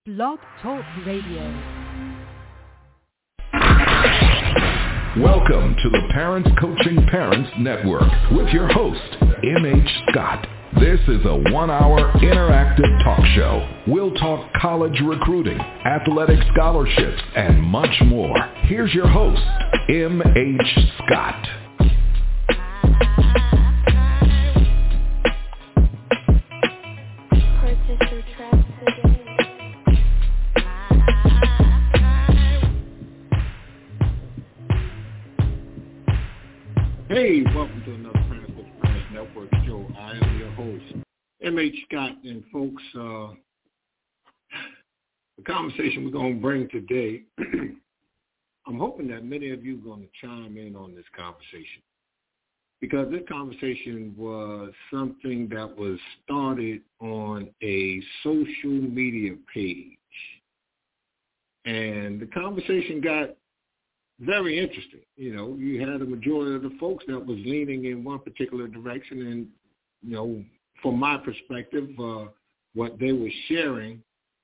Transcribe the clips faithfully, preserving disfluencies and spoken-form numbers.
Blog Talk Radio. Welcome to the Parents Coaching Parents Network with your host, M H Scott. This is a one-hour interactive talk show. We'll talk college recruiting, athletic scholarships, and much more. Here's your host, M H Scott. Hey, welcome to another Parents Coaching Parents Network show. I am your host, M H Scott, and folks, uh, the conversation we're going to bring today, I'm hoping that many of you are going to chime in on this conversation, because this conversation was something that was started on a social media page, and the conversation got very interesting. You know, you had a majority of the folks that was leaning in one particular direction, and, you know, from my perspective, uh, what they were sharing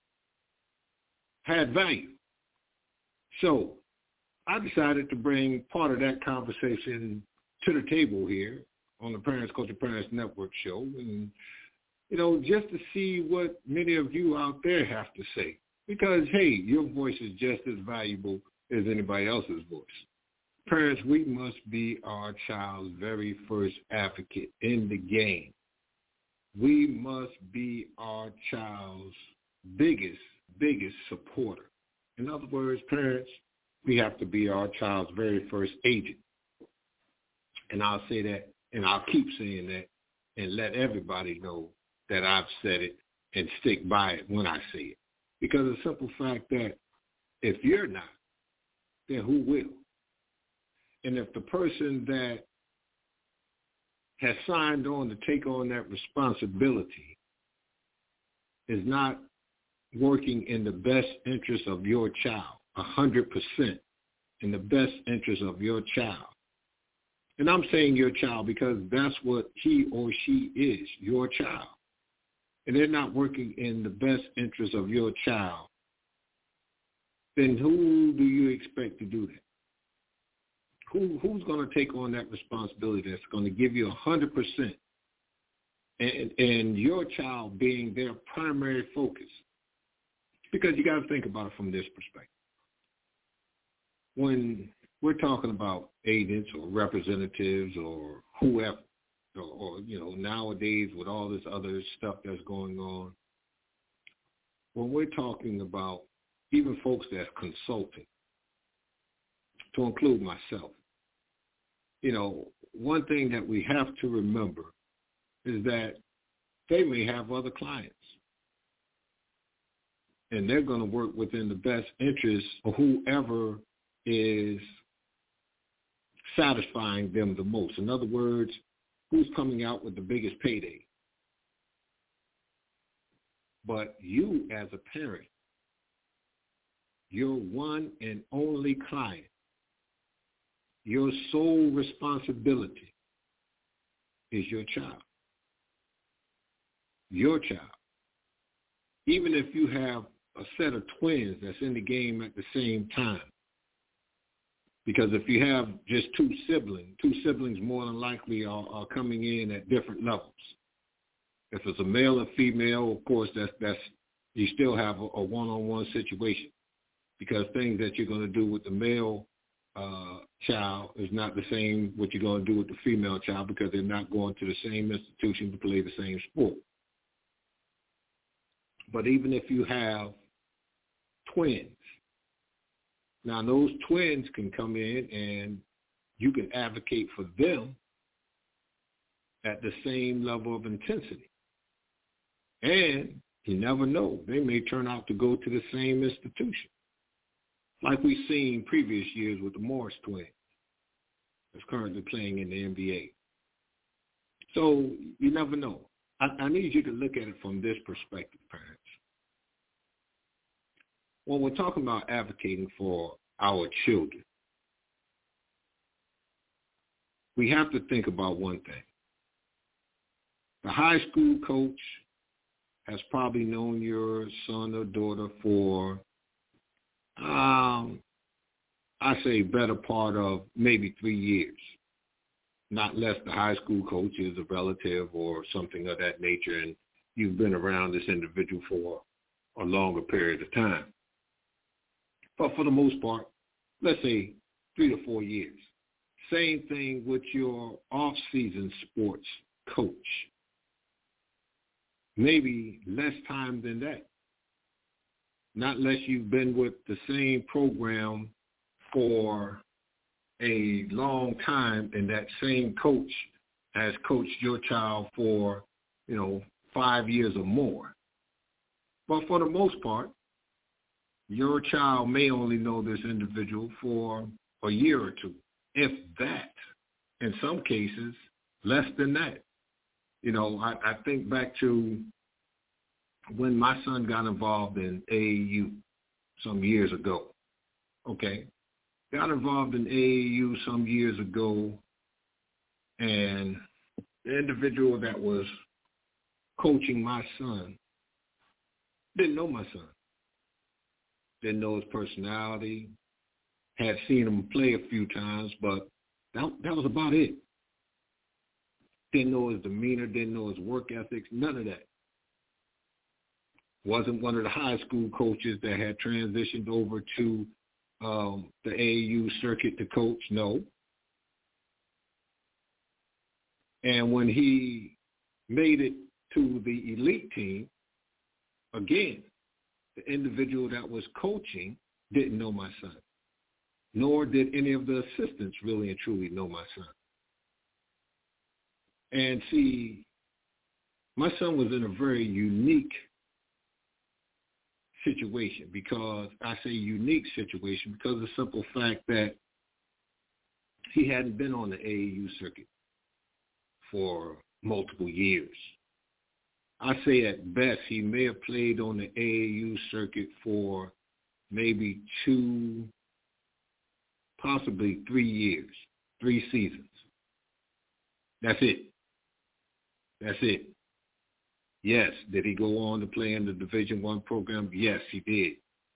had value. So I decided to bring part of that conversation to the table here on the Parents Coaching Parents Network show, and, you know, just to see what many of you out there have to say. Because, hey, your voice is just as valuable as anybody else's voice. Parents, we must be our child's very first advocate in the game. We must be our child's biggest, biggest supporter. In other words, parents, we have to be our child's very first agent. And I'll say that, and I'll keep saying that, and let everybody know that I've said it and stick by it when I say it. Because of the simple fact that if you're not, then who will? And if the person that has signed on to take on that responsibility is not working in the best interest of your child, one hundred percent in the best interest of your child, and I'm saying your child because that's what he or she is, your child, and they're not working in the best interest of your child, then who do you expect to do that? Who, who's going to take on that responsibility that's going to give you one hundred percent and, and your child being their primary focus? Because you got to think about it from this perspective. When we're talking about agents or representatives or whoever, or, or you know, nowadays with all this other stuff that's going on, when we're talking about even folks that's consulting, to include myself, you know, one thing that we have to remember is that they may have other clients, and they're going to work within the best interest of whoever is satisfying them the most. In other words, who's coming out with the biggest payday. But you as a parent, your one and only client, your sole responsibility is your child. Your child. Even if you have a set of twins that's in the game at the same time. Because if you have just two siblings, two siblings more than likely are, are coming in at different levels. If it's a male and female, of course, that's that's you still have a, a one-on-one situation. Because things that you're going to do with the male uh, child is not the same what you're going to do with the female child, because they're not going to the same institution to play the same sport. But even if you have twins, now those twins can come in and you can advocate for them at the same level of intensity. And you never know, they may turn out to go to the same institution, like we've seen previous years with the Morris twins that's currently playing in the N B A. So you never know. I, I need you to look at it from this perspective, parents. When we're talking about advocating for our children, we have to think about one thing. The high school coach has probably known your son or daughter for, um, I say, better part of maybe three years. Not less the high school coach is a relative or something of that nature, and you've been around this individual for a longer period of time. But for the most part, let's say three to four years. Same thing with your off-season sports coach. Maybe less time than that. Not unless you've been with the same program for a long time and that same coach has coached your child for, you know, five years or more. But for the most part, your child may only know this individual for a year or two, if that. In some cases, less than that. You know, I, I think back to when my son got involved in A A U some years ago. Okay. Got involved in A A U some years ago, and the individual that was coaching my son didn't know my son. Didn't know his personality. Had seen him play a few times, but that, that was about it. Didn't know his demeanor, didn't know his work ethics, none of that. Wasn't one of the high school coaches that had transitioned over to um, the A A U circuit to coach, no. And when he made it to the elite team, again, the individual that was coaching didn't know my son, nor did any of the assistants really and truly know my son. And see, my son was in a very unique situation, because I say unique situation because of the simple fact that he hadn't been on the A A U circuit for multiple years. I say at best he may have played on the A A U circuit for maybe two, possibly three years, three seasons. That's it. That's it. Yes. Did he go on to play in the Division One program? Yes, he did.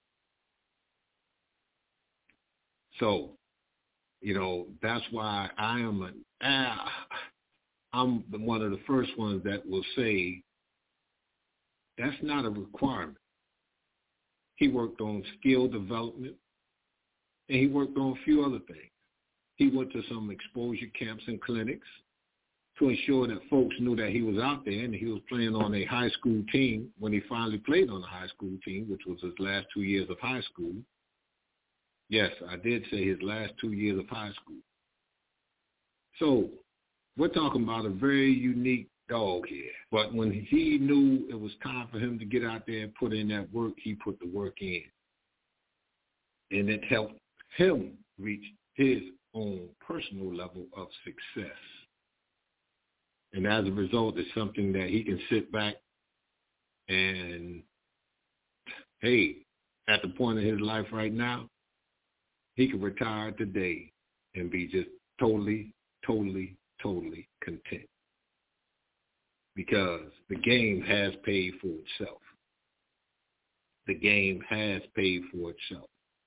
So, you know, that's why I am a, ah, I'm one of the first ones that will say that's not a requirement. He worked on skill development, and he worked on a few other things. He went to some exposure camps and clinics to ensure that folks knew that he was out there and he was playing on a high school team when he finally played on a high school team, which was his last two years of high school. Yes, I did say his last two years of high school. So we're talking about a very unique dog here. But when he knew it was time for him to get out there and put in that work, he put the work in. And it helped him reach his own personal level of success. And as a result, it's something that he can sit back and, hey, at the point of his life right now, he can retire today and be just totally, totally, totally content. Because the game has paid for itself. The game has paid for itself.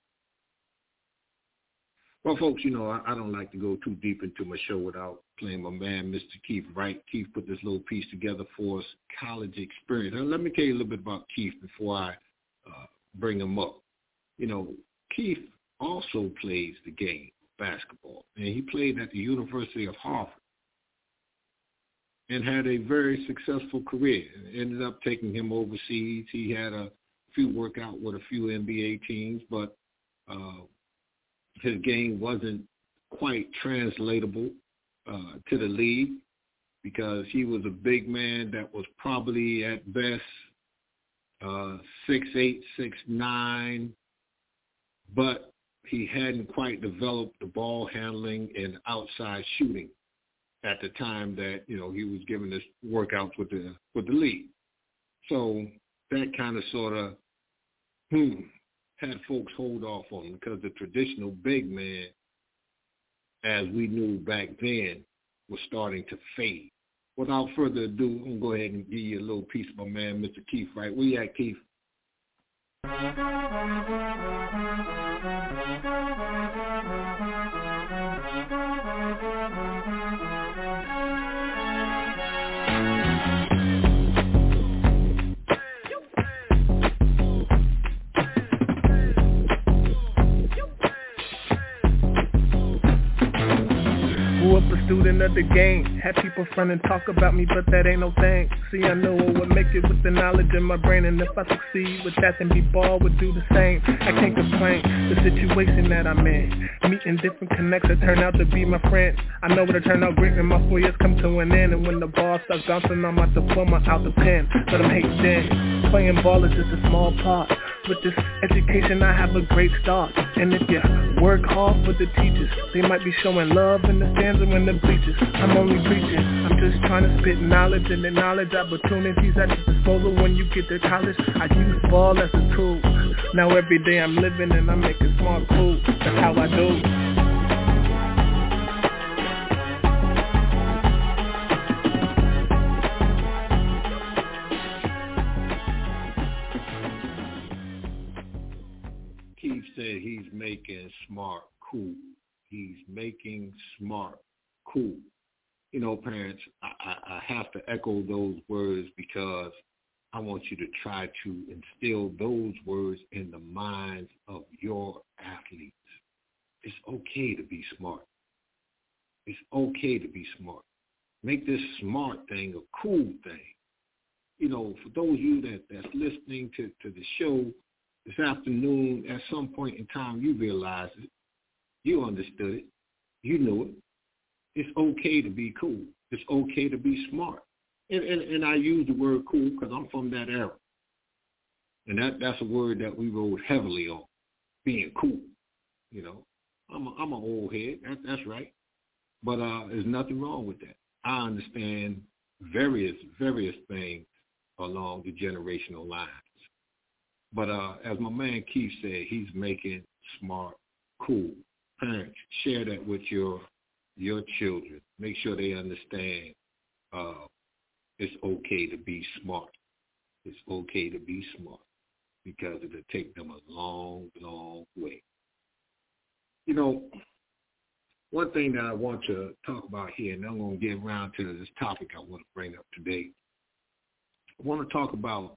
Well, folks, you know, I, I don't like to go too deep into my show without playing my man, Mister Keith Wright. Keith put this little piece together for us, college experience. Now, let me tell you a little bit about Keith before I uh, bring him up. You know, Keith also plays the game of basketball, and he played at the University of Harvard and had a very successful career. It ended up taking him overseas. He had a few workout with a few N B A teams, but uh, his game wasn't quite translatable uh, to the league because he was a big man that was probably at best uh, six eight, six nine, but he hadn't quite developed the ball handling and outside shooting at the time that, you know, he was giving his workouts with the with the league. So that kind of sort of, hmm, had folks hold off on him because the traditional big man, as we knew back then, was starting to fade. without further ado, I'm going to go ahead and give you a little piece of my man, Mister Keith Wright. Where you at, Keith? Student of the game, had people front and talk about me, but that ain't no thing. See, I know I would make it with the knowledge in my brain, and if I succeed with that, then B-Ball would do the same. I can't complain, the situation that I'm in, meeting different connects that turn out to be my friends. I know it'll turn out great when my four years come to an end, and when the ball starts bouncing on my diploma out the pen. But I'm hating then, playing ball is just a small part. With this education, I have a great start. And if you work hard for the teachers, they might be showing love in the stands and in the bleachers. I'm only preaching, I'm just trying to spit knowledge and acknowledge opportunities at your disposal when you get to college. I use ball as a tool. Now every day I'm living and I'm making smart cool. That's how I do. Said he's making smart cool. He's making smart cool. You know, parents, I, I, I have to echo those words because I want you to try to instill those words in the minds of your athletes. It's okay to be smart. It's okay to be smart. Make this smart thing a cool thing. You know, for those of you that, that's listening to, to the show this afternoon, at some point in time, you realized it. You understood it. You knew it. It's okay to be cool. It's okay to be smart. And, and, and I use the word cool because I'm from that era. And that, that's a word that we rode heavily on, being cool. You know, I'm a, I'm an old head. That, that's right. But uh, there's nothing wrong with that. I understand various, various things along the generational lines. But uh, as my man Keith said, he's making smart cool. Parents, share that with your your children. Make sure they understand uh, it's okay to be smart. It's okay to be smart because it'll take them a long, long way. You know, one thing that I want to talk about here, and I'm going to get around to this topic I want to bring up today. I want to talk about,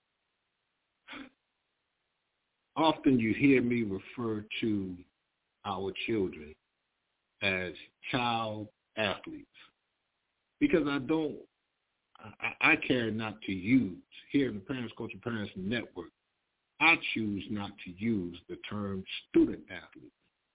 often you hear me refer to our children as child athletes because I don't, I, I care not to use, here in the Parents Coaching Parents Network, I choose not to use the term student athletes.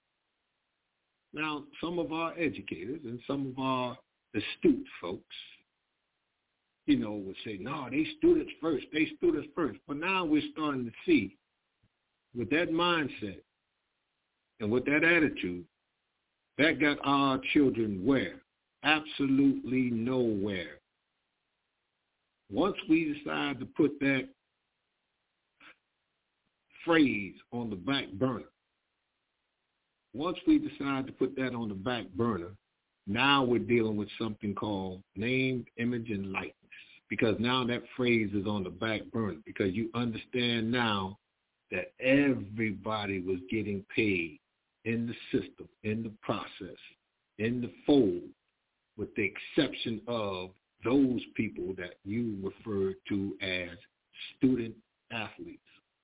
Now, some of our educators and some of our astute folks, you know, would say, no, they students first, they students first. But now we're starting to see, with that mindset and with that attitude, that got our children where? Absolutely nowhere. Once we decide to put that phrase on the back burner, once we decide to put that on the back burner, now we're dealing with something called name, image, and likeness. Because now that phrase is on the back burner because you understand now that everybody was getting paid in the system, in the process, in the fold, with the exception of those people that you refer to as student athletes.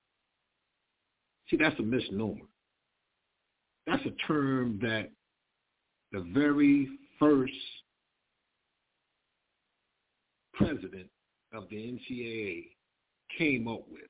See, that's a misnomer. That's a term that the very first president of the N C double A came up with.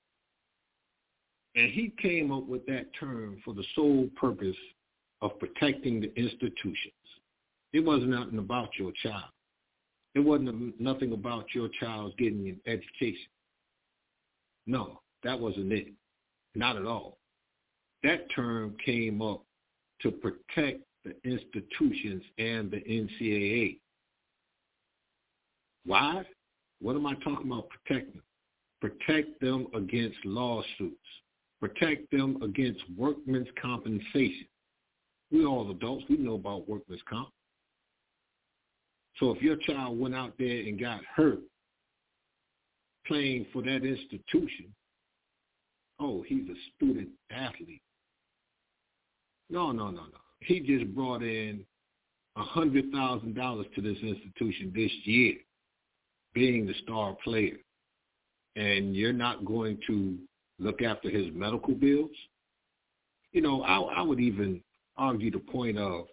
And he came up with that term for the sole purpose of protecting the institutions. It wasn't nothing about your child. It wasn't nothing about your child getting an education. No, that wasn't it. Not at all. That term came up to protect the institutions and the N C double A. Why? What am I talking about protecting? Protect them against lawsuits. Protect them against workman's compensation. We're all adults. We know about workman's comp. So if your child went out there and got hurt playing for that institution, oh, he's a student athlete. No, no, no, no. He just brought in one hundred thousand dollars to this institution this year, being the star player. And you're not going to look after his medical bills? You know, I, I would even argue the point of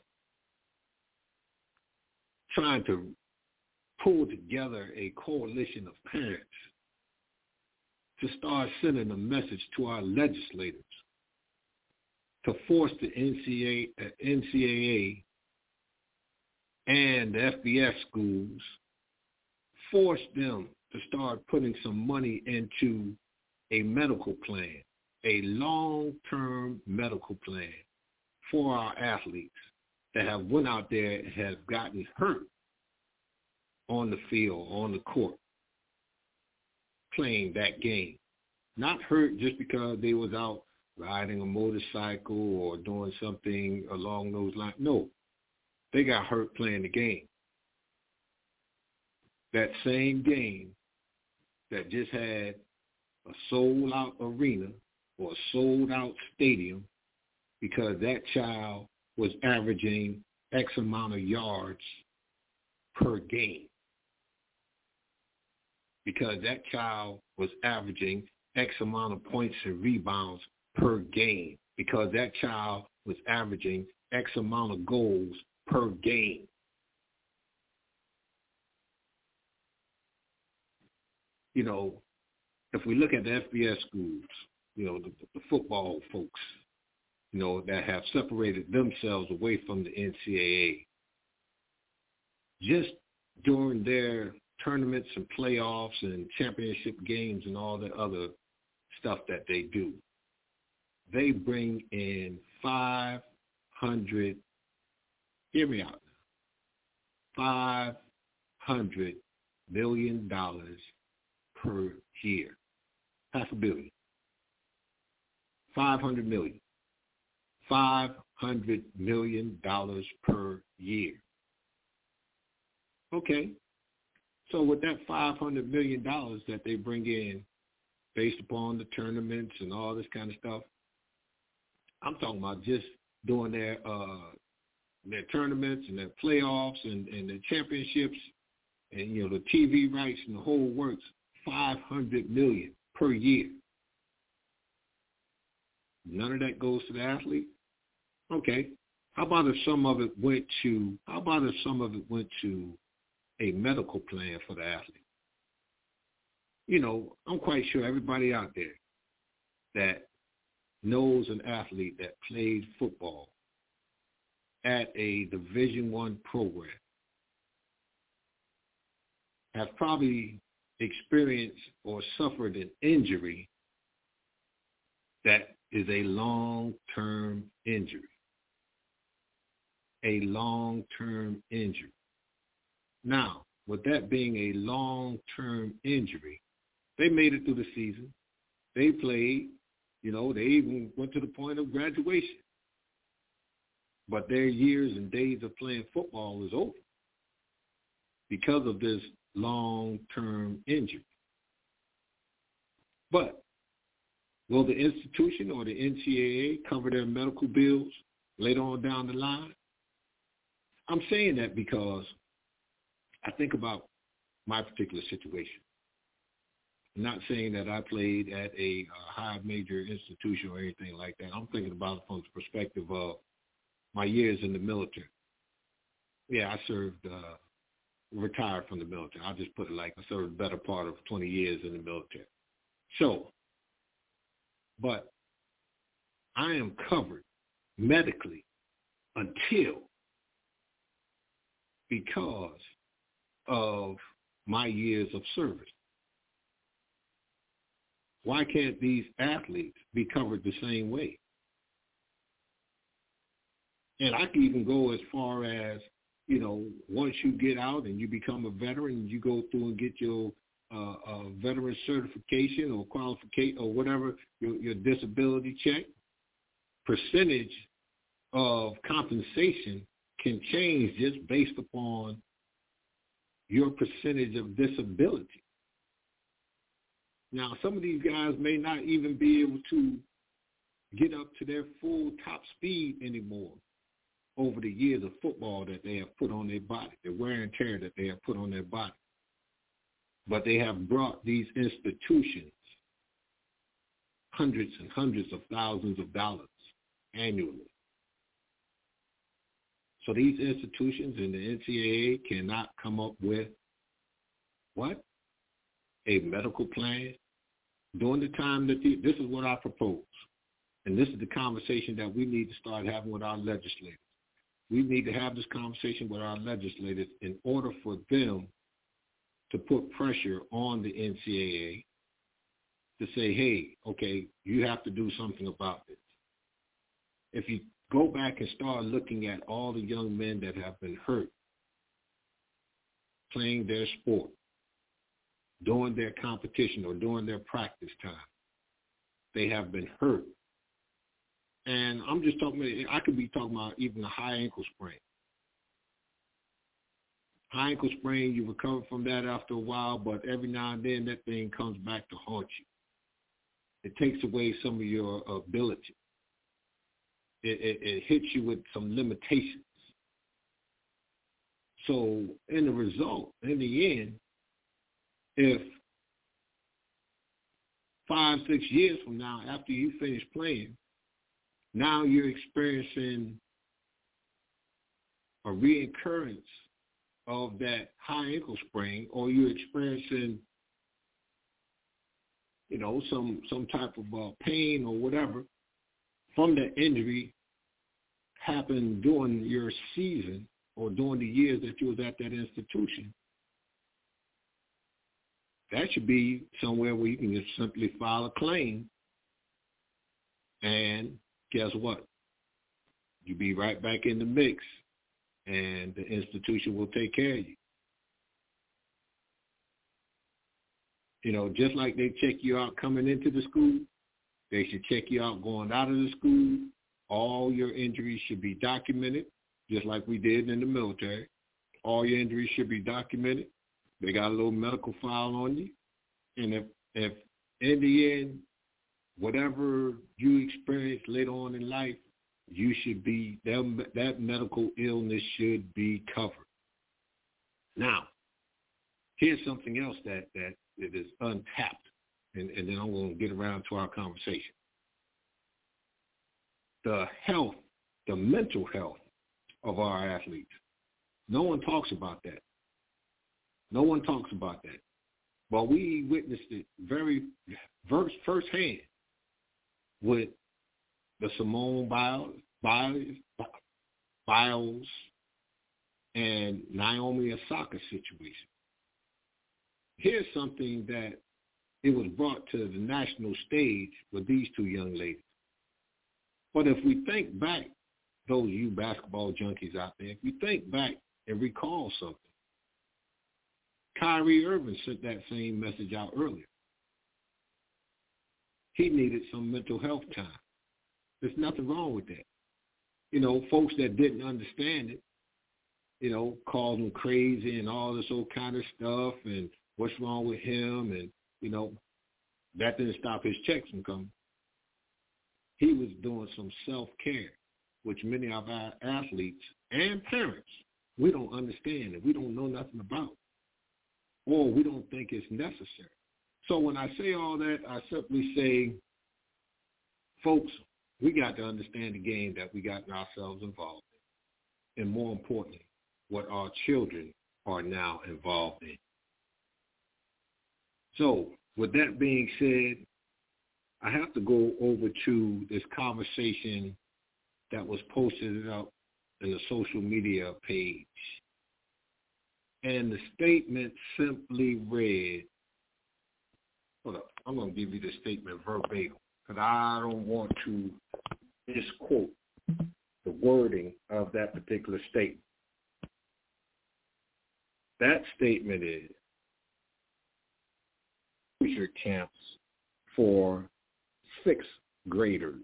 trying to pull together a coalition of parents to start sending a message to our legislators to force the N C A A and the F B S schools, force them to start putting some money into a medical plan, a long-term medical plan for our athletes that have went out there and have gotten hurt on the field, on the court, playing that game. Not hurt just because they was out riding a motorcycle or doing something along those lines. No, they got hurt playing the game. That same game that just had a sold-out arena or a sold-out stadium because that child was averaging X amount of yards per game. Because that child was averaging X amount of points and rebounds per game. Because that child was averaging X amount of goals per game. You know, if we look at the F B S schools, you know, the, the football folks, you know, that have separated themselves away from the N C A A, just during their tournaments and playoffs and championship games and all the other stuff that they do, they bring in five hundred, hear me out, five hundred million dollars per year. Half a billion. five hundred million. five hundred million dollars per year. Okay. So with that five hundred million dollars that they bring in based upon the tournaments and all this kind of stuff, I'm talking about just doing their uh, their tournaments and their playoffs and, and their championships and, you know, the T V rights and the whole works, five hundred million dollars per year. None of that goes to the athlete? Okay. How about if some of it went to, how about if some of it went to a medical plan for the athlete? You know, I'm quite sure everybody out there that knows an athlete that played football at a Division One program have probably experienced or suffered an injury that is a long-term injury. A long-term injury. Now, with that being a long-term injury, they made it through the season. They played, you know, they even went to the point of graduation. But their years and days of playing football was over because of this long-term injury. But will the institution or the N C A A cover their medical bills later on down the line? I'm saying that because I think about my particular situation. I'm not saying that I played at a uh, high major institution or anything like that. I'm thinking about it from the perspective of my years in the military. Yeah, I served, uh, retired from the military. I'll just put it like I served the better part of twenty years in the military. So, but I am covered medically until, because of my years of service. Why can't these athletes be covered the same way? And I can even go as far as, you know, once you get out and you become a veteran, you go through and get your uh, uh, veteran certification or qualification or whatever, your, your disability check, percentage of compensation can change just based upon your percentage of disability. Now, some of these guys may not even be able to get up to their full top speed anymore over the years of football that they have put on their body, the wear and tear that they have put on their body. But they have brought these institutions hundreds and hundreds of thousands of dollars annually. So these institutions and the N C double A cannot come up with what? A medical plan. During the time that the, this is what I propose, and this is the conversation that we need to start having with our legislators. We need to have this conversation with our legislators in order for them to put pressure on the N C double A to say, hey, okay, you have to do something about this. If you go back and start looking at all the young men that have been hurt playing their sport, during their competition or during their practice time, they have been hurt. And I'm just talking, I could be talking about even a high ankle sprain. High ankle sprain, you recover from that after a while, but every now and then that thing comes back to haunt you. It takes away some of your ability. It, it, it hits you with some limitations. So in the result, in the end, if five, six years from now, after you finish playing, now you're experiencing a reoccurrence of that high ankle sprain, or you're experiencing, you know, some some type of uh, pain or whatever from that injury happened during your season or during the years that you was at that institution, that should be somewhere where you can just simply file a claim, and guess what? You'll be right back in the mix, and the institution will take care of you. You know, just like they check you out coming into the school, they should check you out going out of the school. All your injuries should be documented, just like we did in the military. All your injuries should be documented. They got a little medical file on you. And if, if in the end, whatever you experience later on in life, you should be, that, that medical illness should be covered. Now, here's something else that, that, that is untapped, and, and then I'm going to get around to our conversation. The health, the mental health of our athletes. No one talks about that. No one talks about that. But we witnessed it very first, firsthand with the Simone Biles, Biles, Biles and Naomi Osaka situation. Here's something that it was brought to the national stage with these two young ladies. But if we think back, those of you basketball junkies out there, if you think back and recall something, Kyrie Irving sent that same message out earlier. He needed some mental health time. There's nothing wrong with that. You know, folks that didn't understand it, you know, called him crazy and all this old kind of stuff and what's wrong with him, and, you know, that didn't stop his checks from coming. He was doing some self-care, which many of our athletes and parents, we don't understand and we don't know nothing about, or we don't think it's necessary. So when I say all that, I simply say, folks, we got to understand the game that we got ourselves involved in, and more importantly, what our children are now involved in. So with that being said, I have to go over to this conversation that was posted up in the social media page. And the statement simply read, hold up, I'm going to give you the statement verbatim because I don't want to misquote the wording of that particular statement. That statement is, exposure camps for sixth graders.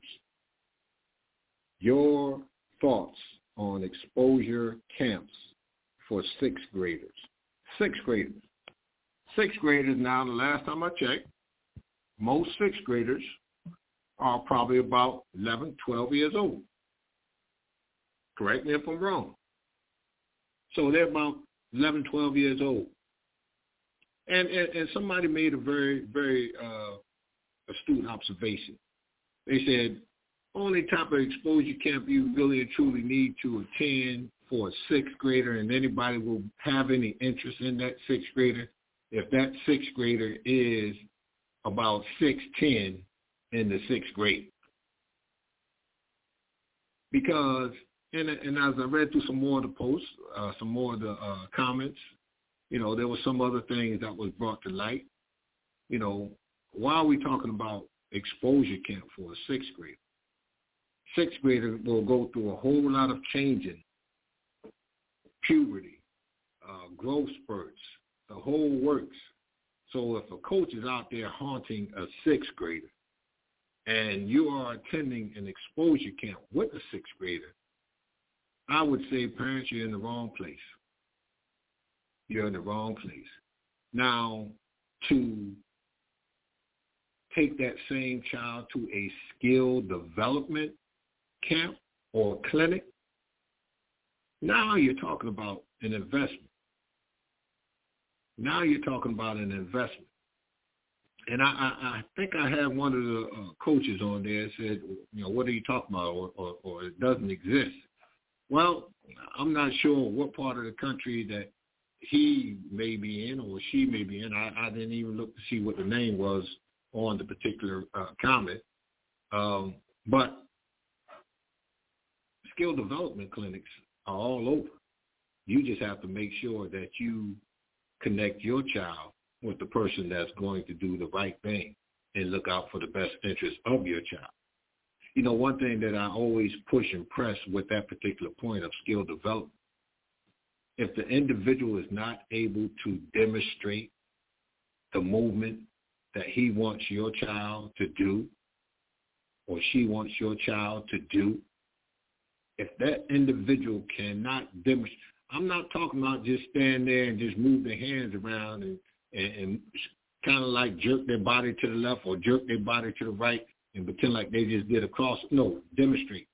Your thoughts on exposure camps for sixth graders. sixth graders. Sixth graders now, the last time I checked, most sixth graders are probably about eleven, twelve years old. Correct me if I'm wrong. So they're about eleven, twelve years old. And, and, and somebody made a very, very uh, astute observation. They said, only type of exposure camp you really and truly need to attend for a sixth grader, and anybody will have any interest in that sixth grader, if that sixth grader is about six ten in the sixth grade. Because, and, and as I read through some more of the posts, uh, some more of the uh, comments, you know, there were some other things that was brought to light. You know, why are we talking about exposure camp for a sixth grader? Sixth grader will go through a whole lot of changing, puberty, uh, growth spurts, the whole works. So if a coach is out there haunting a sixth grader and you are attending an exposure camp with a sixth grader, I would say, parents, you're in the wrong place. You're in the wrong place. Now, to take that same child to a skill development camp or clinic, now you're talking about an investment. Now you're talking about an investment. And I, I, I think I had one of the uh, coaches on there said, you know, what are you talking about, or, or, or it doesn't exist. Well, I'm not sure what part of the country that he may be in or she may be in. I, I didn't even look to see what the name was on the particular uh, comment. Um, but skill development clinics are all over. You just have to make sure that you connect your child with the person that's going to do the right thing and look out for the best interest of your child. You know, one thing that I always push and press with that particular point of skill development, if the individual is not able to demonstrate the movement that he wants your child to do or she wants your child to do, if that individual cannot demonstrate, I'm not talking about just stand there and just move their hands around and, and, and kind of like jerk their body to the left or jerk their body to the right and pretend like they just did a cross. No, demonstrate.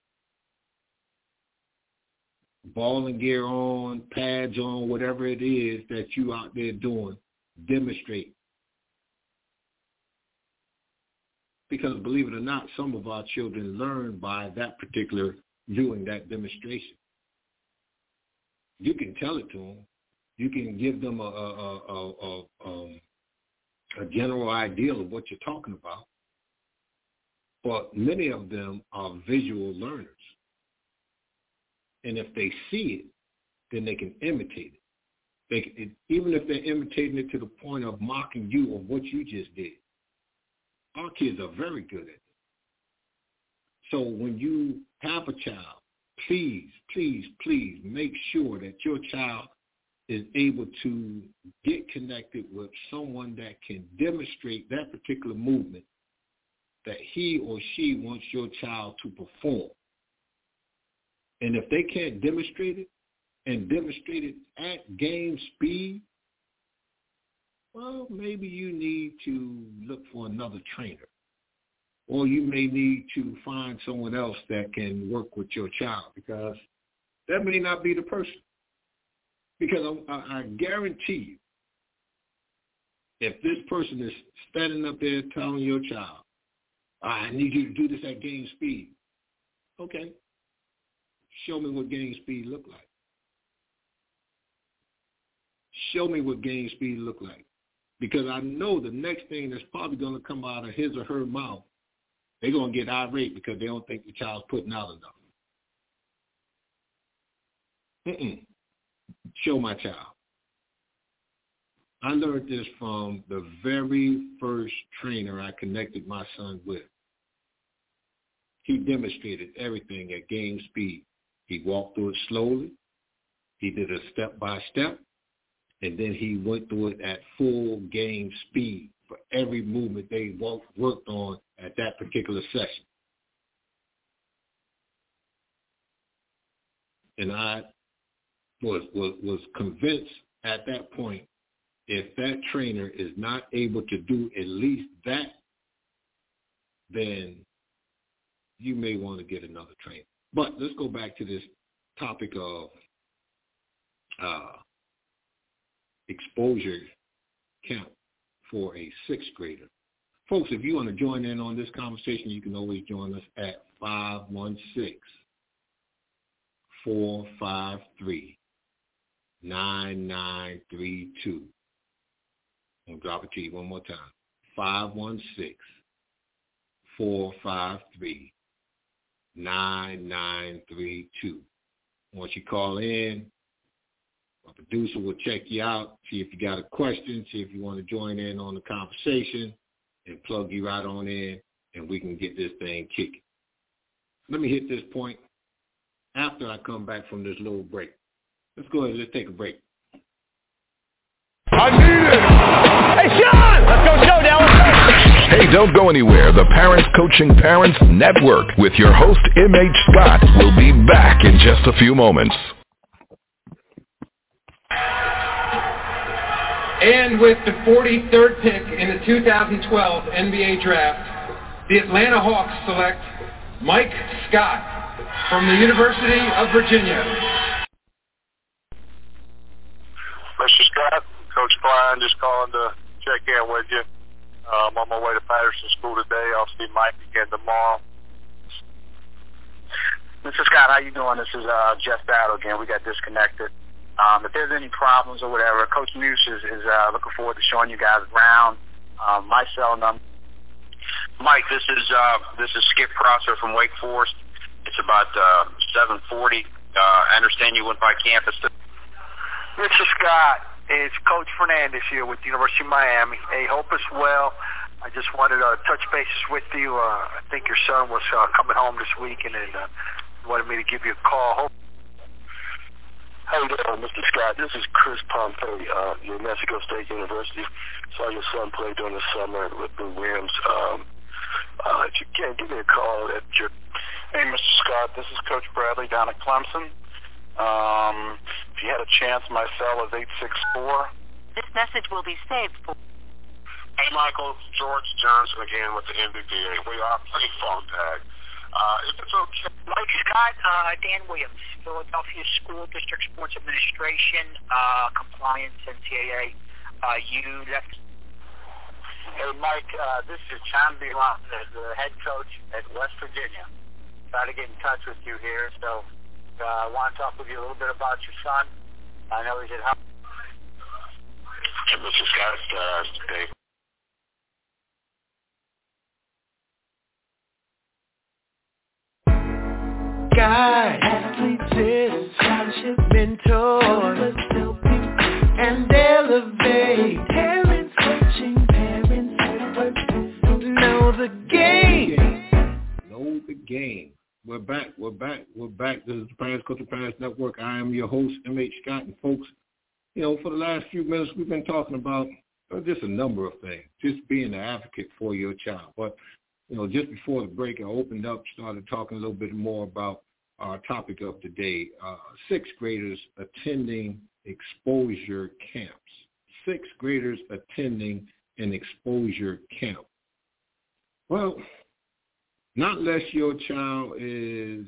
Ball and gear on, pads on, whatever it is that you out there doing, demonstrate. Because believe it or not, some of our children learn by that particular viewing that demonstration. You can tell it to them. You can give them a, a, a, a, a, a general idea of what you're talking about. But many of them are visual learners. And if they see it, then they can imitate it. They can, even if they're imitating it to the point of mocking you of what you just did. Our kids are very good at it. So when you have a child, please, please, please make sure that your child is able to get connected with someone that can demonstrate that particular movement that he or she wants your child to perform. And if they can't demonstrate it and demonstrate it at game speed, well, maybe you need to look for another trainer. Or you may need to find someone else that can work with your child, because that may not be the person. Because I, I guarantee you, if this person is standing up there telling your child, I need you to do this at game speed. Okay. Show me what game speed look like. Show me what game speed look like. Because I know the next thing that's probably going to come out of his or her mouth, they're going to get irate because they don't think the child's putting out enough. Mm-mm. Show my child. I learned this from the very first trainer I connected my son with. He demonstrated everything at game speed. He walked through it slowly. He did it step by step. And then he went through it at full game speed for every movement they worked on at that particular session. And I was, was, was convinced at that point if that trainer is not able to do at least that, then you may want to get another trainer. But let's go back to this topic of uh, exposure camp for a sixth grader. Folks, if you want to join in on this conversation, you can always join us at five one six, four five three, nine nine three two. I'll drop it to you one more time. five one six, four five three, nine nine three two. Once you call in, our producer will check you out, see if you got a question, see if you want to join in on the conversation, and plug you right on in, and we can get this thing kicking. Let me hit this point after I come back from this little break. Let's go ahead. Let's take a break. I need it! Hey, Sean! Let's go show, Dallas! Hey, don't go anywhere. The Parents Coaching Parents Network with your host, M H Scott, will be back in just a few moments. And with the forty-third pick in the two thousand twelve N B A Draft, the Atlanta Hawks select Mike Scott from the University of Virginia. Mister Scott, Coach Klein, just calling to check in with you. Um, on my way to Patterson School today. I'll see Mike again tomorrow. Mister Scott, how you doing? This is uh, Jeff Battle again. We got disconnected. Um, if there's any problems or whatever, Coach Muse is, is uh, looking forward to showing you guys around. Um, my cell number. Mike, this is uh, this is Skip Prosser from Wake Forest. It's about uh, seven forty. Uh, I understand you went by campus. To- Mister Scott, it's Coach Fernandez here with the University of Miami. Hey, hope it's well. I just wanted to uh, touch bases with you. Uh, I think your son was uh, coming home this week and then uh, wanted me to give you a call. Hope- How you doing, Mister Scott? This is Chris Pompey, uh, New Mexico State University. Saw your son play during the summer with Lou Williams. Um, uh, if you can, give me a call at your... Hey, Mister Scott, this is Coach Bradley down at Clemson. Um, if you had a chance, my cell is eight six four. This message will be saved for... Hey, Michael, George Johnson again with the N B P A. We are playing phone tag. Uh, if it's okay. Mike Scott, uh, Dan Williams, Philadelphia School District Sports Administration, uh, Compliance, N C A A. Uh, you left... Hey, Mike, uh, this is John Belon, the head coach at West Virginia. Try to get in touch with you here, so uh, I want to talk with you a little bit about your son. I know he's at home. Hey, Mister Scott, uh, Dave. Guide, athletes, scholarship, mentors, and elevate. Parents coaching, parents network. Know the game. Know the game. We're back. We're back. We're back. This is the Parents Coaching Parents Network. I am your host, M H Scott. And folks, you know, for the last few minutes, we've been talking about uh, just a number of things, just being an advocate for your child. But you know, just before the break, I opened up, started talking a little bit more about our topic of today, uh, sixth graders attending exposure camps. Sixth graders attending an exposure camp. Well, not unless your child is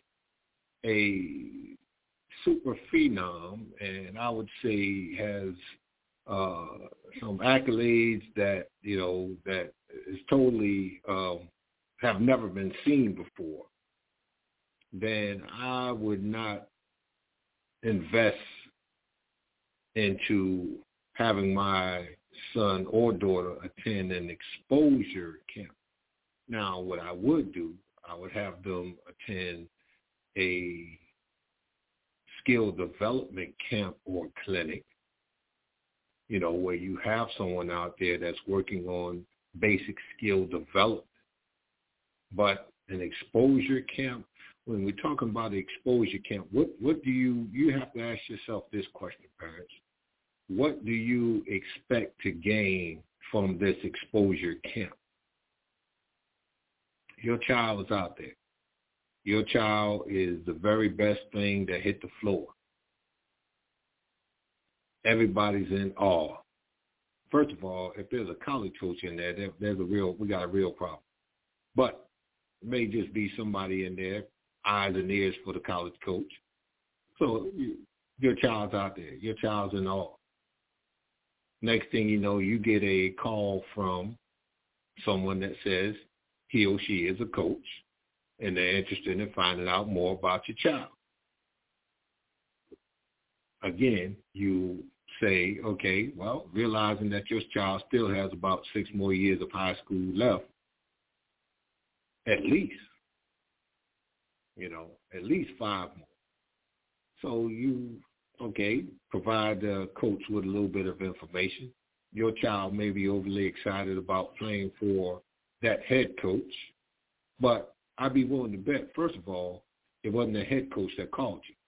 a super phenom, and I would say has uh, some accolades that, you know, that is totally um, have never been seen before, then I would not invest into having my son or daughter attend an exposure camp. Now, what I would do, I would have them attend a skill development camp or clinic, you know, where you have someone out there that's working on basic skill development. But an exposure camp, when we're talking about an exposure camp, what, what do you, you have to ask yourself this question, parents. What do you expect to gain from this exposure camp? Your child is out there. Your child is the very best thing that hit the floor. Everybody's in awe first of all, if there's a college coach in there, there there's a real, we got a real problem. But it may just be somebody in there, eyes and ears for the college coach. So you, your child's out there. Your child's in awe. Next thing you know, you get a call from someone that says he or she is a coach, and they're interested in finding out more about your child. Again, you say, okay, well, realizing that your child still has about six more years of high school left, at least, you know, at least five more. So you, okay, provide the coach with a little bit of information. Your child may be overly excited about playing for that head coach, but I'd be willing to bet, first of all, it wasn't the head coach that called you.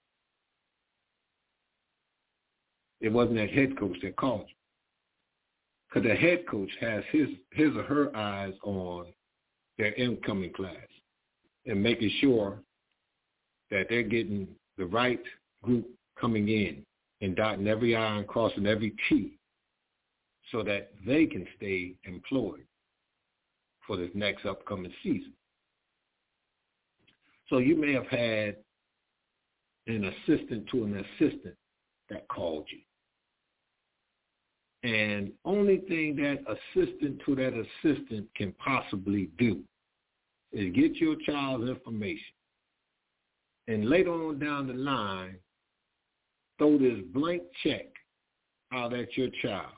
It wasn't that head coach that called you. Because the head coach has his, his or her eyes on their incoming class and making sure that they're getting the right group coming in and dotting every I and crossing every T so that they can stay employed for this next upcoming season. So you may have had an assistant to an assistant that called you. And only thing that assistant to that assistant can possibly do is get your child's information. And later on down the line, throw this blank check out at your child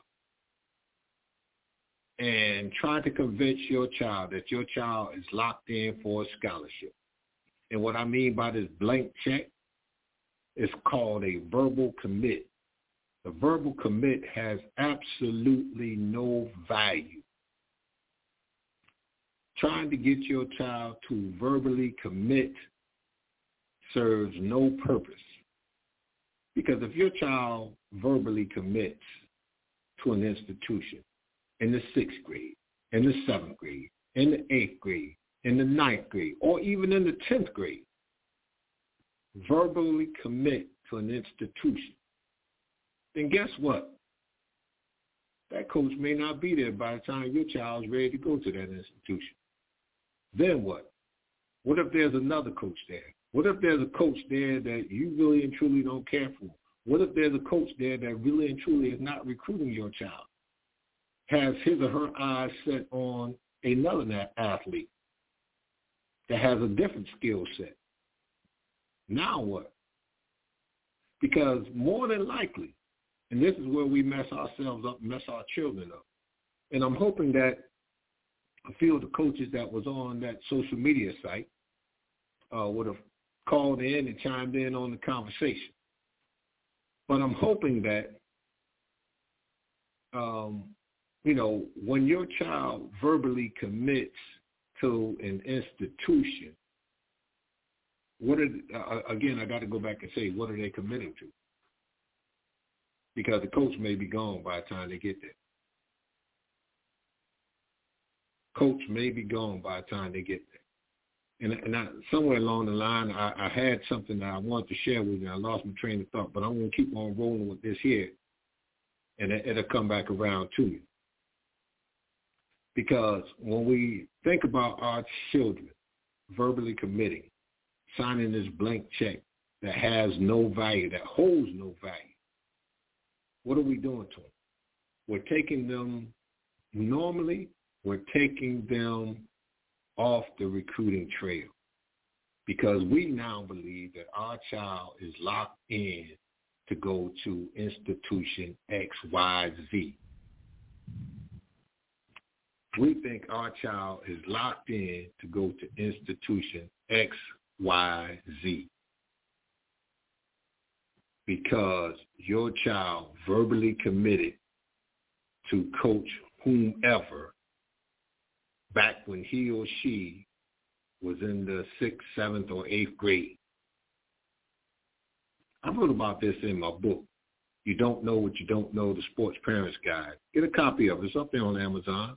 and try to convince your child that your child is locked in for a scholarship. And what I mean by this blank check is called a verbal commit. The verbal commit has absolutely no value. Trying to get your child to verbally commit serves no purpose. Because if your child verbally commits to an institution in the sixth grade, in the seventh grade, in the eighth grade, in the ninth grade, or even in the tenth grade, verbally commit to an institution, then guess what? That coach may not be there by the time your child's ready to go to that institution. Then what? What if there's another coach there? What if there's a coach there that you really and truly don't care for? What if there's a coach there that really and truly is not recruiting your child? Has his or her eyes set on another athlete that has a different skill set? Now what? Because more than likely, and this is where we mess ourselves up, mess our children up. And I'm hoping that a few of the coaches that was on that social media site uh, would have called in and chimed in on the conversation. But I'm hoping that, um, you know, when your child verbally commits to an institution, what are, uh, again, I got to go back and say, what are they committing to? Because the coach may be gone by the time they get there. Coach may be gone by the time they get there. And, and I, somewhere along the line, I, I had something that I wanted to share with you. I lost my train of thought, but I'm going to keep on rolling with this here, and it, it'll come back around to you. Because when we think about our children verbally committing, signing this blank check that has no value, that holds no value, what are we doing to them? We're taking them, normally, we're taking them off the recruiting trail because we now believe that our child is locked in to go to institution X, Y, Z. We think our child is locked in to go to institution X, Y, Z because your child verbally committed to coach whomever back when he or she was in the sixth, seventh, or eighth grade. I wrote about this in my book, You Don't Know What You Don't Know, The Sports Parents Guide. Get a copy of it. It's up there on Amazon.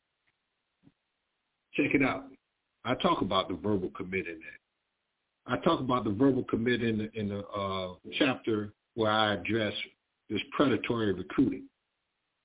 Check it out. I talk about the verbal commit in that. I talk about the verbal commit in the, in the uh, chapter where I address this predatory recruiting.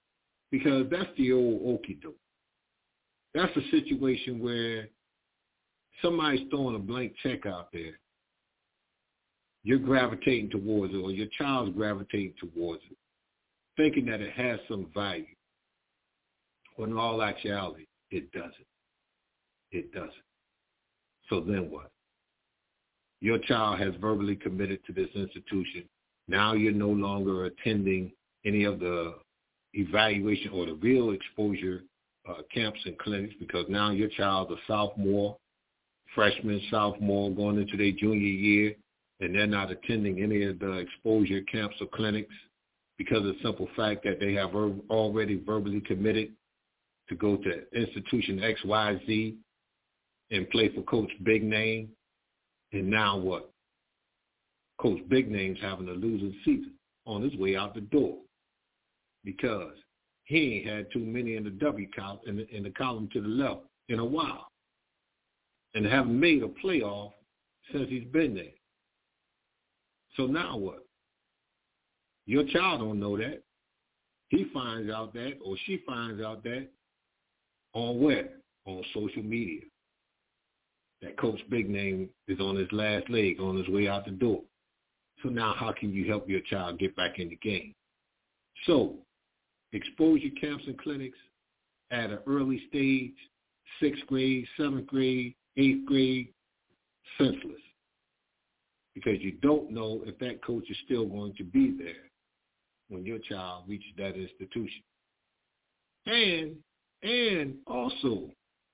Because that's the old okie-doke. That's a situation where somebody's throwing a blank check out there. You're gravitating towards it, or your child's gravitating towards it, thinking that it has some value. When in all actuality, it doesn't. It doesn't. So then what? Your child has verbally committed to this institution. Now you're no longer attending any of the evaluation or the real exposure uh, camps and clinics, because now your child's a sophomore, freshman, sophomore, going into their junior year, and they're not attending any of the exposure camps or clinics because of the simple fact that they have ver- already verbally committed to go to institution X Y Z and play for Coach Big Name. And now what? Coach Big Name's having a losing season on his way out the door because he ain't had too many in the W column, in the, in the column to the left in a while, and haven't made a playoff since he's been there. So now what? Your child don't know that. He finds out that, or she finds out that, on where? On social media. That Coach Big Name is on his last leg, on his way out the door. So now how can you help your child get back in the game? So exposure camps and clinics at an early stage, sixth grade, seventh grade, eighth grade, senseless. Because you don't know if that coach is still going to be there when your child reaches that institution. And, and also,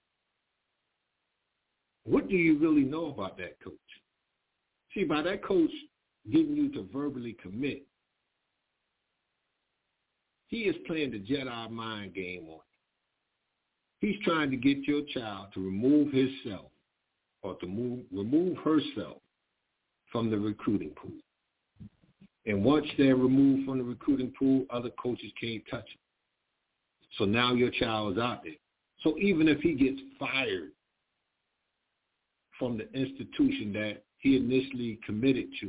what do you really know about that coach? See, by that coach getting you to verbally commit, he is playing the Jedi mind game on you. He's trying to get your child to remove himself or to move, remove herself from the recruiting pool. And once they're removed from the recruiting pool, other coaches can't touch them. So now your child is out there. So even if he gets fired from the institution that he initially committed to,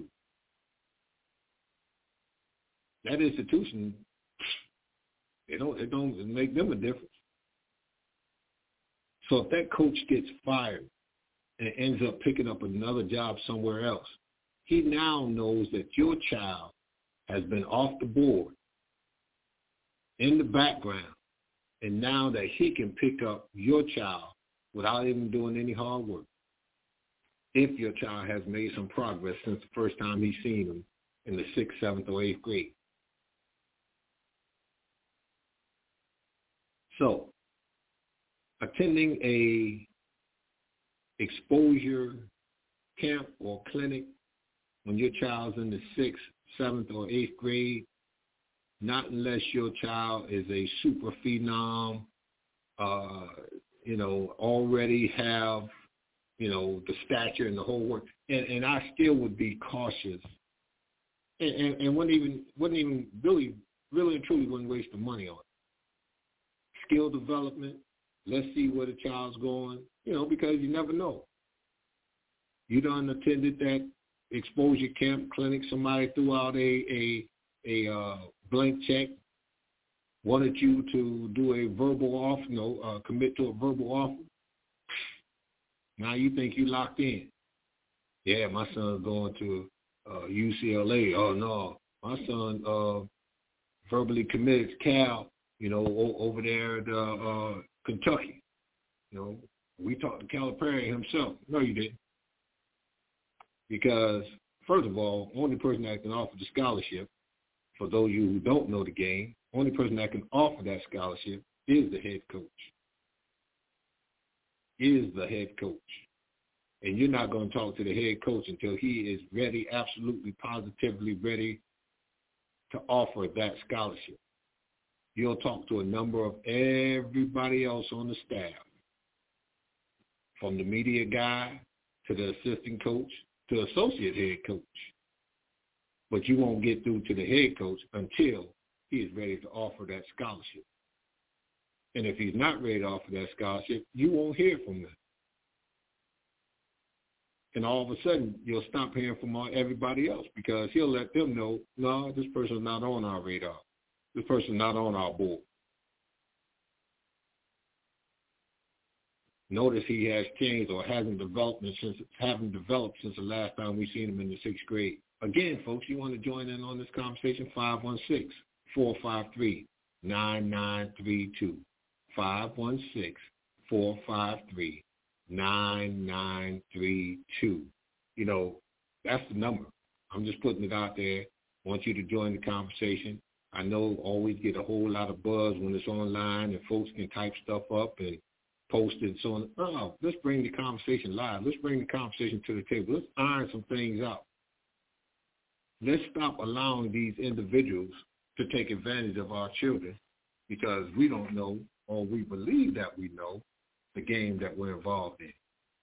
that institution, it don't, it don't make them a difference. So if that coach gets fired and ends up picking up another job somewhere else, he now knows that your child has been off the board in the background, and now that he can pick up your child without even doing any hard work, if your child has made some progress since the first time he's seen him in the sixth, seventh, or eighth grade. So, attending a exposure camp or clinic when your child's in the sixth, seventh, or eighth grade, not unless your child is a super phenom, uh, you know, already have, you know, the stature and the whole work. And, and I still would be cautious, and, and, and wouldn't even wouldn't even really, really and truly wouldn't waste the money on it. Skill development. Let's see where the child's going, you know, because you never know. You done attended that exposure camp clinic, somebody threw out a a, a uh, blank check, wanted you to do a verbal offer, you know, uh, commit to a verbal offer. Now you think you locked in. Yeah, my son's going to uh, U C L A. Oh, no, my son uh, verbally committed to Cal, you know, o- over there at uh, uh, Kentucky. You know, we talked to Calipari himself. No, you didn't. Because, first of all, only person that can offer the scholarship, for those of you who don't know the game, only person that can offer that scholarship is the head coach. Is the head coach. And you're not going to talk to the head coach until he is ready, absolutely positively ready to offer that scholarship. You'll talk to a number of everybody else on the staff, from the media guy to the assistant coach to associate head coach. But you won't get through to the head coach until he is ready to offer that scholarship. And if he's not ready to offer that scholarship, you won't hear from them. And all of a sudden, you'll stop hearing from all, everybody else, because he'll let them know, no, this person's not on our radar. This person's not on our board. notice he has changed or hasn't developed since haven't developed since the last time we seen him in the sixth grade. Again, folks, you want to join in on this conversation? five one six, four five three, nine nine three two. five one six, four five three, nine nine three two. You know, that's the number. I'm just putting it out there. I want you to join the conversation. I know always get a whole lot of buzz when it's online and folks can type stuff up and post it and so on. Oh, let's bring the conversation live. Let's bring the conversation to the table. Let's iron some things out. Let's stop allowing these individuals to take advantage of our children because we don't know or we believe that we know the game that we're involved in.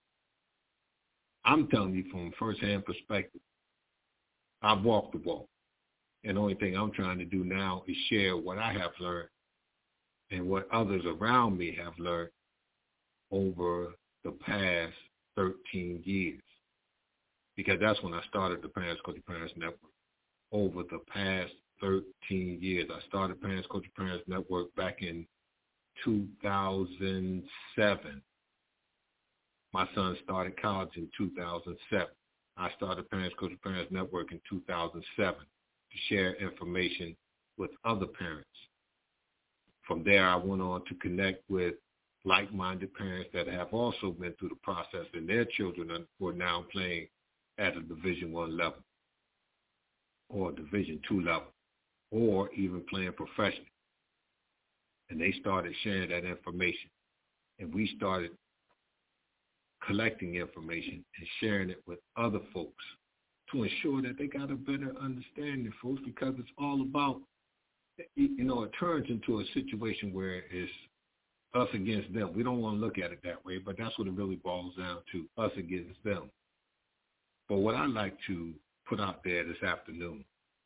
I'm telling you from a first-hand perspective, I've walked the walk. And the only thing I'm trying to do now is share what I have learned and what others around me have learned over the past thirteen years. Because that's when I started the Parents Coaching Parents Network. Over the past thirteen years. I started Parents Coaching Parents Network back in two thousand seven. My son started college in two thousand seven. I started Parents Coaching Parents Network in two thousand seven to share information with other parents. From there, I went on to connect with like-minded parents that have also been through the process, and their children were now playing at a Division One level or Division Two level, or even playing professionally. And they started sharing that information. And we started collecting information and sharing it with other folks to ensure that they got a better understanding, folks, because it's all about, you know, it turns into a situation where it's us against them. We don't want to look at it that way, but that's what it really boils down to, us against them. But what I'd like to put out there this afternoon,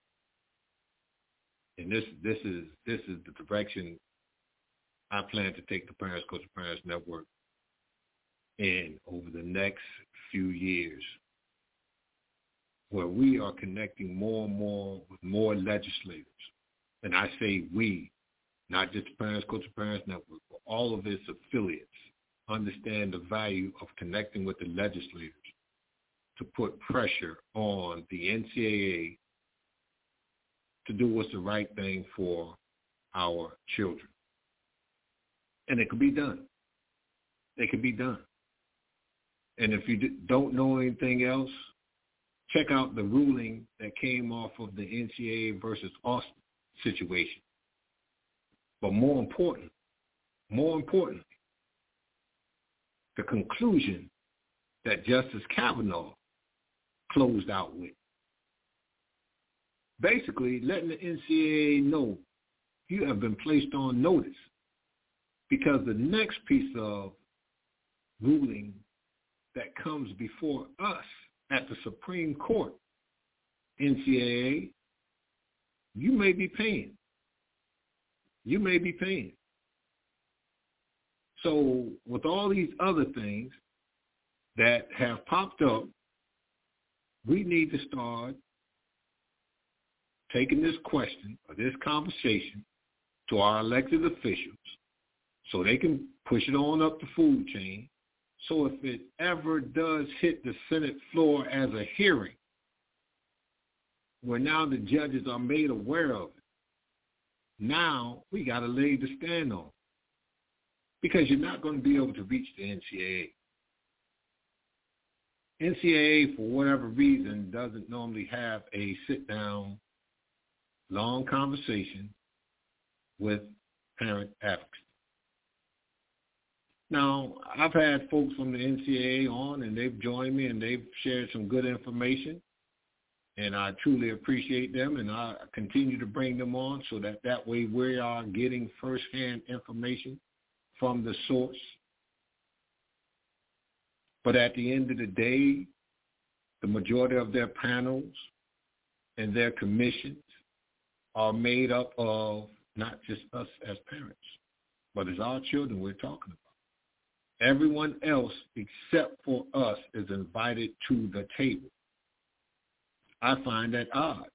and this this is this is the direction I plan to take the Parents Coaching Parents Network in over the next few years, where we are connecting more and more with more legislators. And I say we, not just the Parents Coaching Parents Network, but all of its affiliates understand the value of connecting with the legislators to put pressure on the N C double A to do what's the right thing for our children. And it can be done. It can be done. And if you don't know anything else, check out the ruling that came off of the N C double A versus Austin situation. But more important, more important, the conclusion that Justice Kavanaugh closed out with. Basically, letting the N C double A know you have been placed on notice, because the next piece of ruling that comes before us at the Supreme Court, N C double A, you may be paying. You may be paying. So with all these other things that have popped up, we need to start taking this question or this conversation to our elected officials so they can push it on up the food chain. So if it ever does hit the Senate floor as a hearing, where now the judges are made aware of it, now we got a leg to stand on, because you're not going to be able to reach the N C double A. N C double A, for whatever reason, doesn't normally have a sit-down, long conversation with parent advocates. Now, I've had folks from the N C double A on, and they've joined me, and they've shared some good information, and I truly appreciate them, and I continue to bring them on so that that way we are getting firsthand information from the source. But at the end of the day, the majority of their panels and their commissions are made up of not just us as parents, but it's our children we're talking about. Everyone else except for us is invited to the table. I find that odd.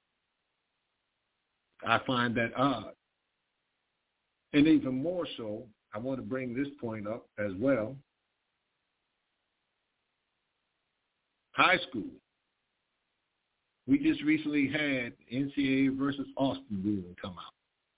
I find that odd. And even more so, I want to bring this point up as well. high school. We just recently had N C double A versus Austin ruling come out.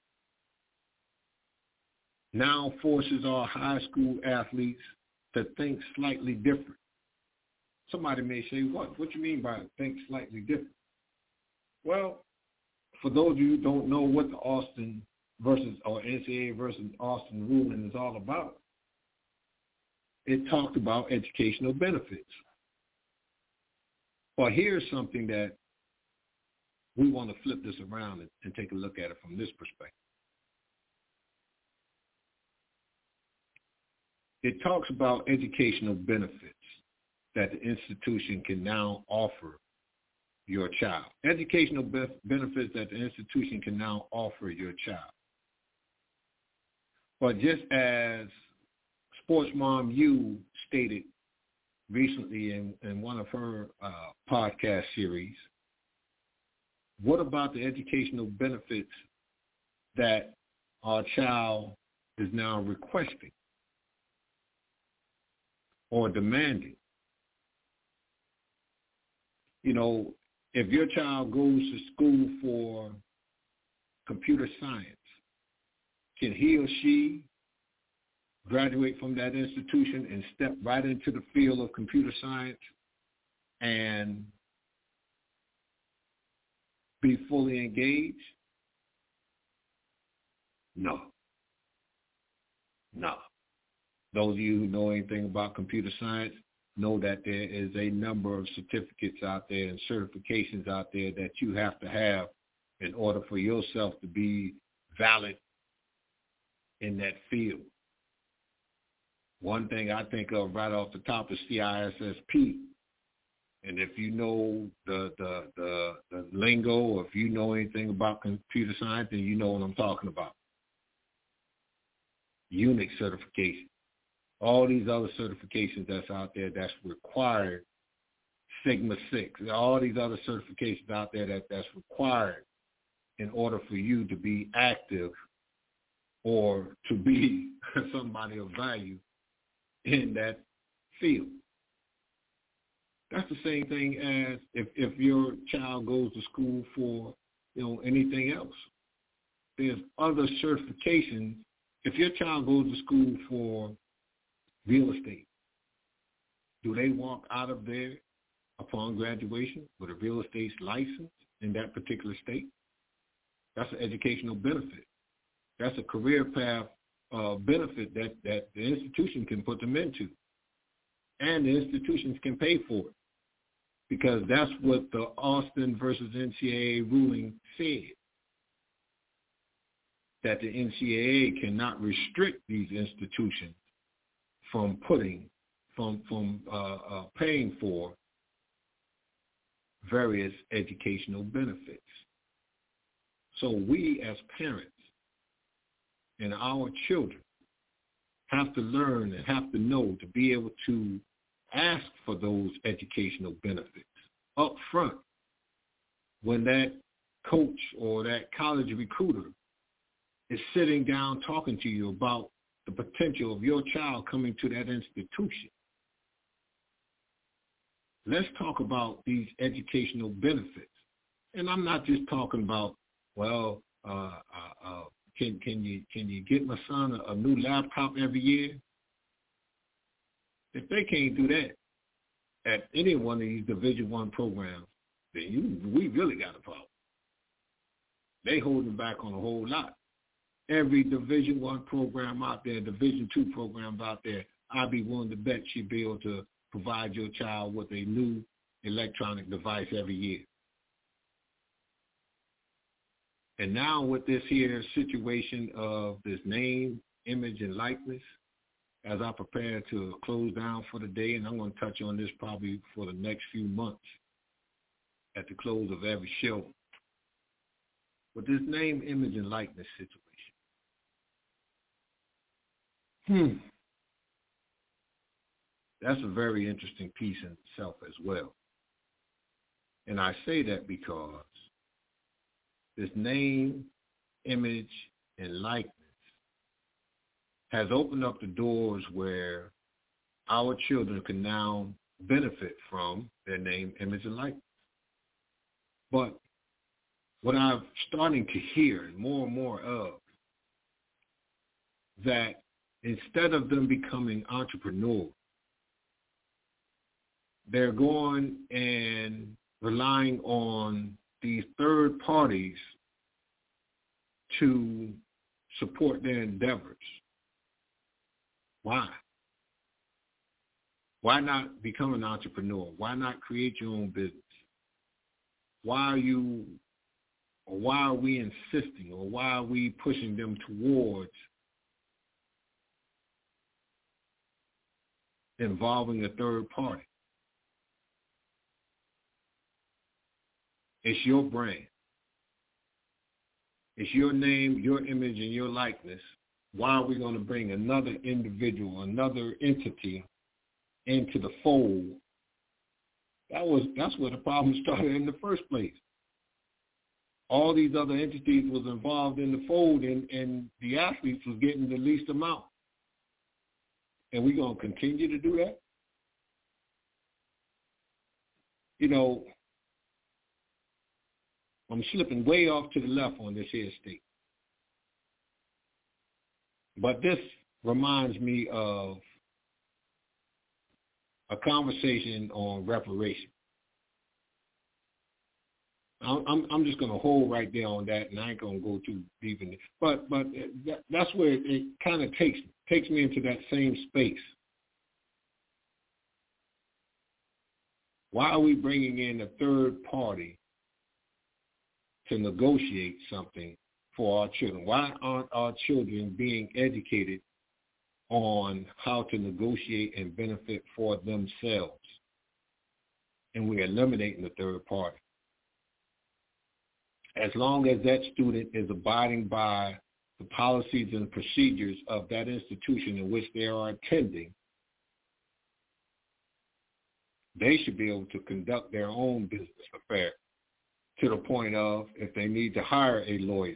Now forces our high school athletes to think slightly different. Somebody may say, what? What do you mean by think slightly different? Well, for those of you who don't know what the Austin versus or N C double A versus Austin ruling is all about, it talked about educational benefits. Well, here's something that we want to flip this around and, and take a look at it from this perspective. It talks about educational benefits that the institution can now offer your child. Educational be- benefits that the institution can now offer your child. But just as Sports Mom U stated recently in, in one of her uh, podcast series, what about the educational benefits that our child is now requesting or demanding? You know, if your child goes to school for computer science, can he or she graduate from that institution and step right into the field of computer science and be fully engaged? No. No. Those of you who know anything about computer science know that there is a number of certificates out there and certifications out there that you have to have in order for yourself to be valid in that field. One thing I think of right off the top is C I S S P. And if you know the, the, the, the lingo, or if you know anything about computer science, then you know what I'm talking about. Unix certification. All these other certifications that's out there that's required, Sigma six, all these other certifications out there that, that's required in order for you to be active or to be somebody of value in that field. That's the same thing as if, if your child goes to school for, you know, anything else. There's other certifications. If your child goes to school for real estate, do they walk out of there upon graduation with a real estate license in that particular state? That's an educational benefit. That's a career path uh, benefit that, that the institution can put them into. And the institutions can pay for it, because that's what the Austin versus N C double A ruling said, that the N C double A cannot restrict these institutions from putting, from, from uh, uh, paying for various educational benefits. So we as parents and our children have to learn and have to know to be able to ask for those educational benefits up front when that coach or that college recruiter is sitting down talking to you about the potential of your child coming to that institution. Let's talk about these educational benefits. And I'm not just talking about, well, uh, uh, uh, can can you can you get my son a, a new laptop every year? If they can't do that at any one of these Division One programs, then you we really got a problem. They holding back on a whole lot. Every Division One program out there, Division Two programs out there, I'd be willing to bet you'd be able to provide your child with a new electronic device every year. And now with this here situation of this name, image, and likeness, as I prepare to close down for the day, and I'm going to touch on this probably for the next few months at the close of every show, with this name, image, and likeness situation. Hmm. That's a very interesting piece in itself as well. And I say that because this name, image, and likeness has opened up the doors where our children can now benefit from their name, image, and likeness. But what I'm starting to hear more and more of, that instead of them becoming entrepreneurs, they're going and relying on these third parties to support their endeavors. Why? Why not become an entrepreneur? Why not create your own business? Why are you, or why are we insisting, or why are we pushing them towards involving a third party? It's your brand. It's your name, your image, and your likeness. Why are we going to bring another individual, another entity into the fold? That was that's where the problem started in the first place. All these other entities was involved in the fold, and, and the athletes was getting the least amount. And we're going to continue to do that? You know, I'm slipping way off to the left on this here state. But this reminds me of a conversation on reparation. I'm, I'm, I'm just going to hold right there on that, and I ain't going to go too deep in it. But but that, that's where it, it kind of takes takes me into that same space. Why are we bringing in a third party to negotiate something for our children? Why aren't our children being educated on how to negotiate and benefit for themselves? And we're eliminating the third party. As long as that student is abiding by the policies and procedures of that institution in which they are attending, they should be able to conduct their own business affairs, to the point of, if they need to hire a lawyer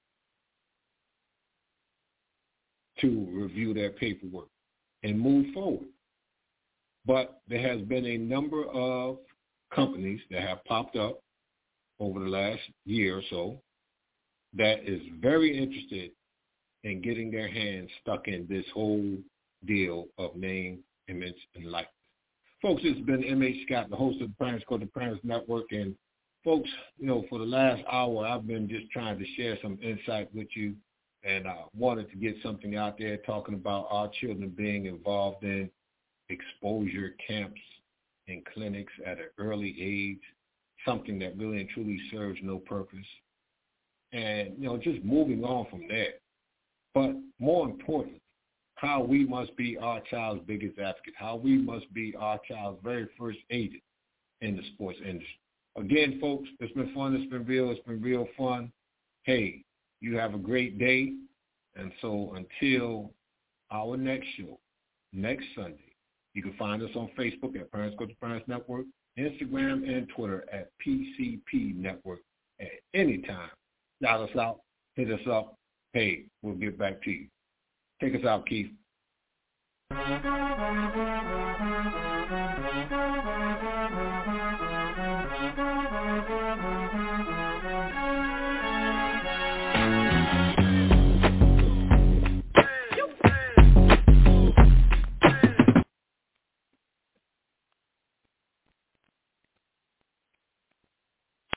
to review their paperwork and move forward. But there has been a number of companies that have popped up over the last year or so that is very interested in getting their hands stuck in this whole deal of name, image, and likeness. Folks, it's been M H Scott, the host of the Parents Go to Parents Network, and folks, you know, for the last hour, I've been just trying to share some insight with you, and I wanted to get something out there talking about our children being involved in exposure camps and clinics at an early age, something that really and truly serves no purpose. And, you know, just moving on from there. But more importantly, how we must be our child's biggest advocate, how we must be our child's very first agent in the sports industry. Again, folks, it's been fun. It's been real. It's been real fun. Hey, you have a great day. And so until our next show, next Sunday, you can find us on Facebook at Parents Go to Parents Network, Instagram and Twitter at P C P Network at any time. Shout us out. Hit us up. Hey, we'll get back to you. Take us out, Keith.